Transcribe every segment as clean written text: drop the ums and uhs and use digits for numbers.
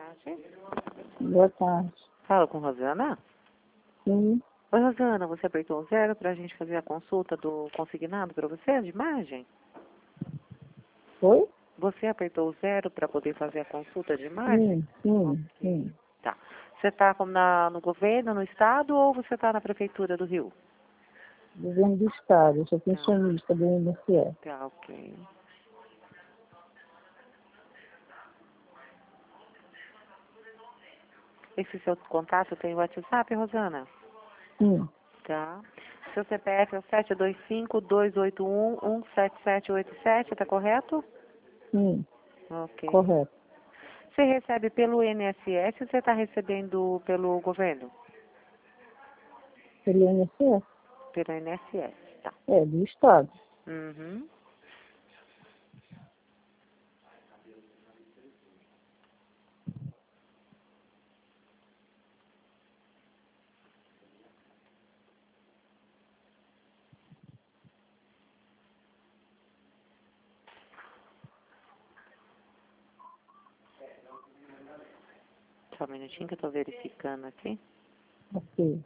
tarde. Boa tarde. Fala com Rosana? Sim. Oi, Rosana, você apertou o 0 para a gente fazer a consulta do consignado para você, de imagem? Oi? Você apertou o 0 para poder fazer a consulta de imagem? Sim. Tá. Você está no governo, no estado, ou você está na prefeitura do Rio? Governo do Estado, eu sou pensionista do INSS. Tá, ok. Esse seu contato tem o WhatsApp, Rosana? Sim. Tá. Seu CPF é o 725-281-17787, tá correto? Sim, Ok. correto. Você recebe pelo INSS ou você está recebendo pelo governo? Pelo INSS? Pelo INSS, tá. É, do Estado. Uhum. Só um minutinho que eu estou verificando aqui. Ok.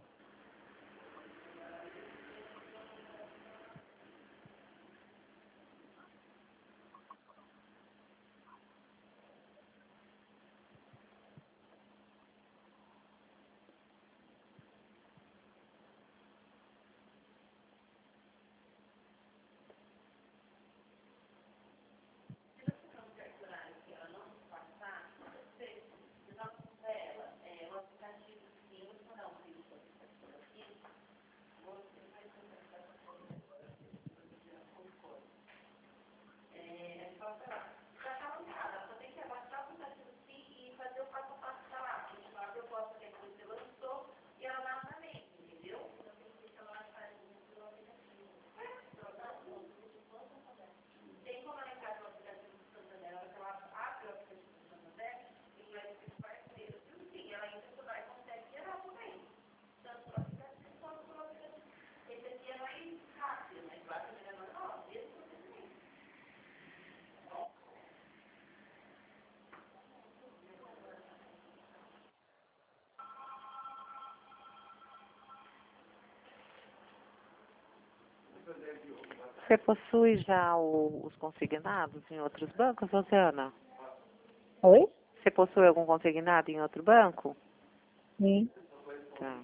Você possui já os consignados em outros bancos, Rosana? Oi? Você possui algum consignado em outro banco? Sim. Tá.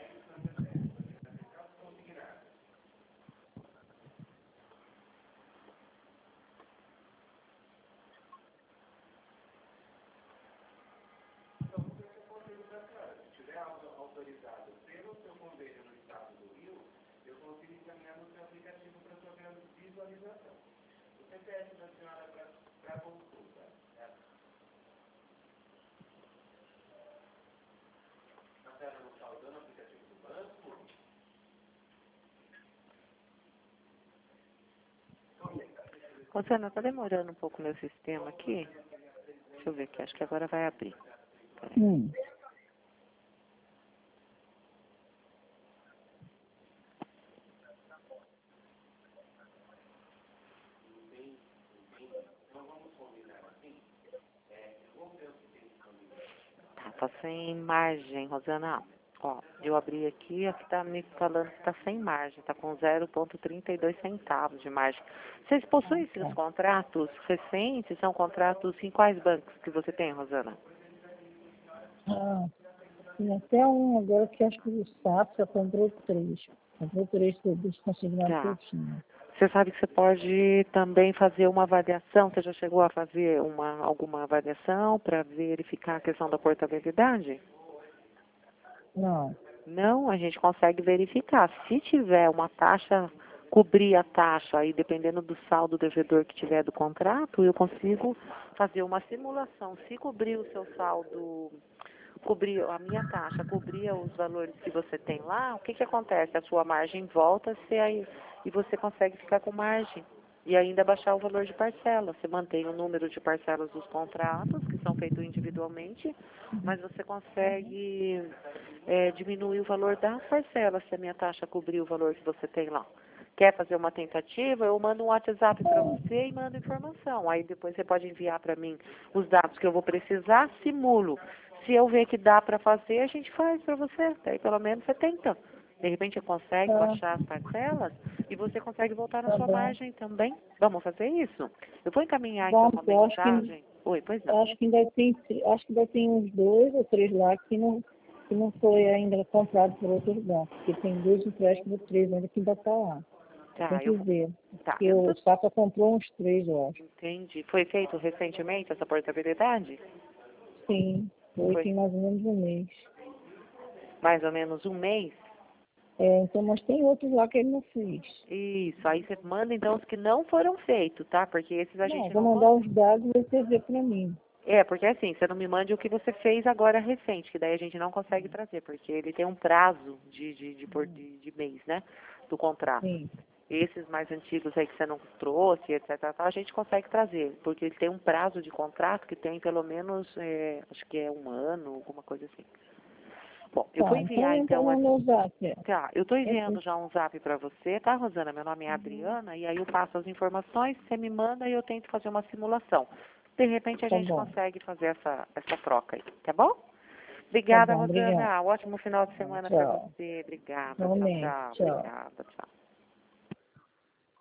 Rosana, tá demorando um pouco o meu sistema aqui. Deixa eu ver aqui, acho que agora vai abrir. Peraí. Tá sem margem, Rosana. Ó, eu abri aqui, aqui tá me falando que tá sem margem, tá com 0,32 centavos de margem. Vocês possuem esses contratos recentes? São contratos em quais bancos que você tem, Rosana? Tem até um agora que acho que o Safra comprou 3. Comprou 3 dos consignados que eu Tá. tinha. Você sabe que você pode também fazer uma avaliação, você já chegou a fazer alguma avaliação para verificar a questão da portabilidade? Não. Não, a gente consegue verificar. Se tiver uma taxa, cobrir a taxa, aí dependendo do saldo devedor que tiver do contrato, eu consigo fazer uma simulação. Se cobrir o seu saldo, cobrir a minha taxa, cobrir os valores que você tem lá, o que que acontece? A sua margem volta a ser aí e você consegue ficar com margem. E ainda baixar o valor de parcela. Você mantém o número de parcelas dos contratos, que são feitos individualmente, mas você consegue diminuir o valor das parcelas se a minha taxa cobrir o valor que você tem lá. quer fazer uma tentativa, eu mando um WhatsApp para você e mando informação. Aí depois você pode enviar para mim os dados que eu vou precisar, simulo. Se eu ver que dá para fazer, a gente faz para você. Daí pelo menos você tenta. De repente você consegue Tá, baixar as parcelas e você consegue voltar na tá sua bom. margem também. Vamos fazer isso? Eu vou encaminhar então Vamos, uma eu acho que mensagem. Oi, pois não. acho que ainda tem uns 2 ou 3 lá que não foi ainda comprado por outros bancos, porque tem 2 empréstimos, 3 ainda que ainda está lá. Tem Tá, que ver. tá. Porque o Safra comprou uns 3, eu acho. Entendi. Foi feito recentemente essa portabilidade? Sim, foi Foi tem mais ou menos um mês. mais ou menos um mês? Então, mas tem outros lá que ele não fez. Isso. Aí você manda então os que não foram feitos, tá? Porque esses a Não, gente vou não mandar consegue. os dados e você vê para mim. É, porque assim, você não me mande o que você fez agora recente, que daí a gente não consegue trazer, porque ele tem um prazo de mês, né? Do contrato. Sim. Esses mais antigos aí que você não trouxe, etc, a gente consegue trazer, porque ele tem um prazo de contrato que tem pelo menos, acho que é um ano, alguma coisa assim. Bom, eu vou Tá, então enviar entra então no meu zap. tá, eu estou Esse, enviando já um zap para você, tá, Rosana? Meu nome é Adriana, e aí eu passo as informações, você me manda e eu tento fazer uma simulação. De repente a tá gente bom. consegue fazer essa troca aí, tá bom? Tá Obrigada, bom, obrigada. Rosana. Ótimo final de semana para Tchau. você. Obrigada. Tchau, Realmente, tchau. tchau. Obrigada, tchau.